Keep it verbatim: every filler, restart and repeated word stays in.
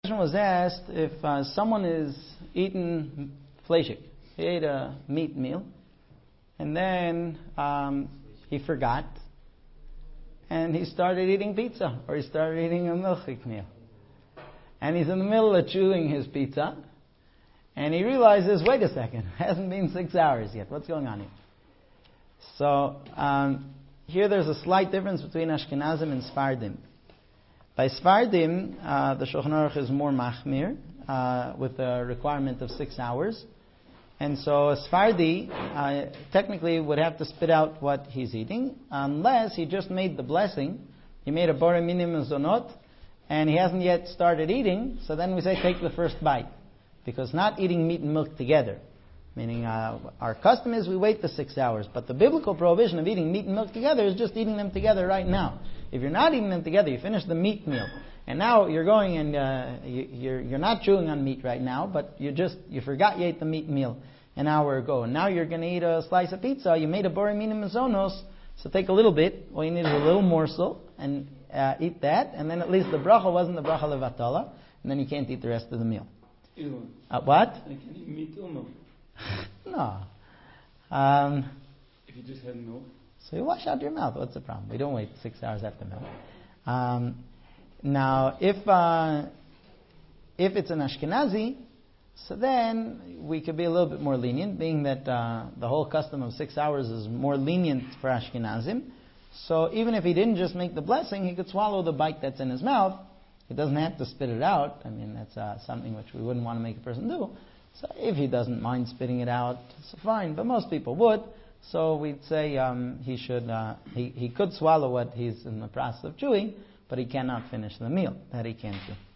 question was asked if uh, someone is eating fleshik. He ate a meat meal, and then um, he forgot, and he started eating pizza, or he started eating a milchik meal. And he's in the middle of chewing his pizza, and he realizes, wait a second, it hasn't been six hours yet. What's going on here? So um, here there's a slight difference between Ashkenazim and Sfardim. By Sfardim, uh, the Shulchan Aruch is more machmir, uh, with a requirement of six hours. And so a Sfardi uh, technically would have to spit out what he's eating, unless he just made the blessing. He made a borei minim zonot, and he hasn't yet started eating, so then we say take the first bite. Because not eating meat and milk together. Meaning uh, our custom is we wait the six hours, but the biblical prohibition of eating meat and milk together is just eating them together right now. If you're not eating them together, you finish the meat meal, and now you're going and uh, you, you're you're not chewing on meat right now, but you just you forgot you ate the meat meal an hour ago, and now you're going to eat a slice of pizza. You made a borei minim zonos, so take a little bit. All you need is a little morsel and uh, eat that, and then at least the bracha wasn't the bracha levatala, and then you can't eat the rest of the meal. Uh, what? I can eat meat or milk. No. Um, if you just had milk. So you wash out your mouth. What's the problem? We don't wait six hours after milk. Um, now, if uh, if it's an Ashkenazi, so then we could be a little bit more lenient, being that uh, the whole custom of six hours is more lenient for Ashkenazim. So even if he didn't just make the blessing, he could swallow the bite that's in his mouth. He doesn't have to spit it out. I mean, that's uh, something which we wouldn't want to make a person do. So if he doesn't mind spitting it out, it's fine. But most people would. So we'd say um, he should. Uh, he he could swallow what he's in the process of chewing, but he cannot finish the meal. That he can't do.